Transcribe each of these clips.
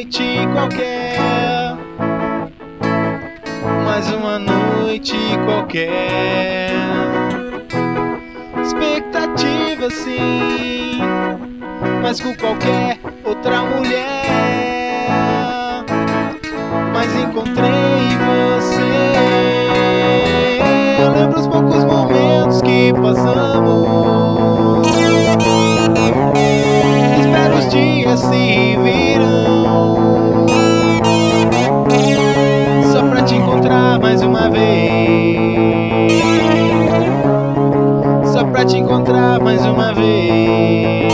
noite qualquer, mais uma noite qualquer. Expectativa sim, mas com qualquer outra mulher. Mas encontrei você. Eu lembro os poucos momentos que passamos. Espero os dias se virão, só pra te encontrar mais uma vez. Só pra te encontrar mais uma vez.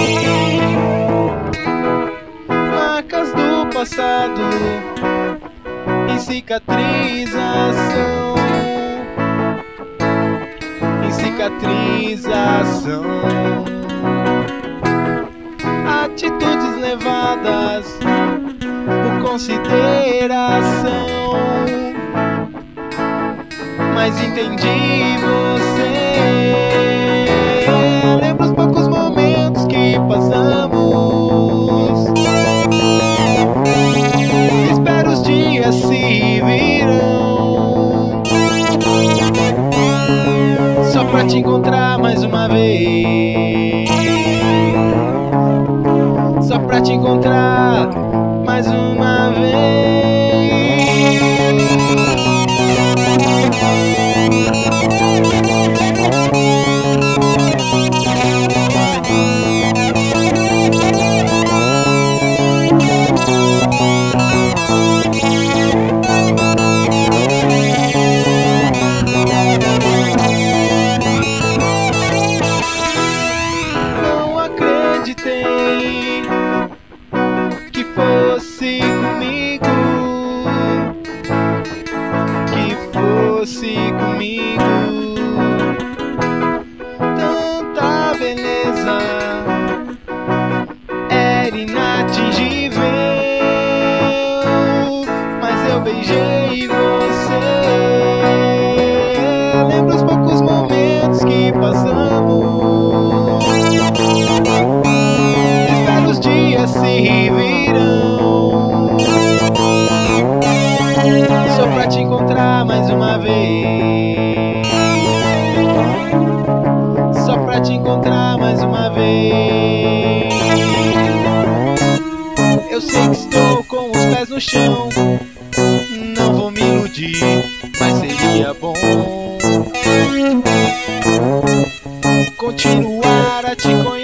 Marcas do passado em cicatrização, em cicatrização. Atitudes levadas por consideração, mas entendi você. Lembro os poucos momentos que passamos. Espero os dias se virão, só pra te encontrar mais uma vez. Só pra te encontrar mais uma vez. Não acreditei que fosse comigo, que fosse comigo. Tanta beleza era inatingível, mas eu beijei você. Lembro os poucos momentos que passamos. Espero os dias se virão, só pra te encontrar mais uma vez. Só pra te encontrar mais uma vez. Eu sei que estou com os pés no chão, não vou me iludir, mas seria bom continuar a te conhecer.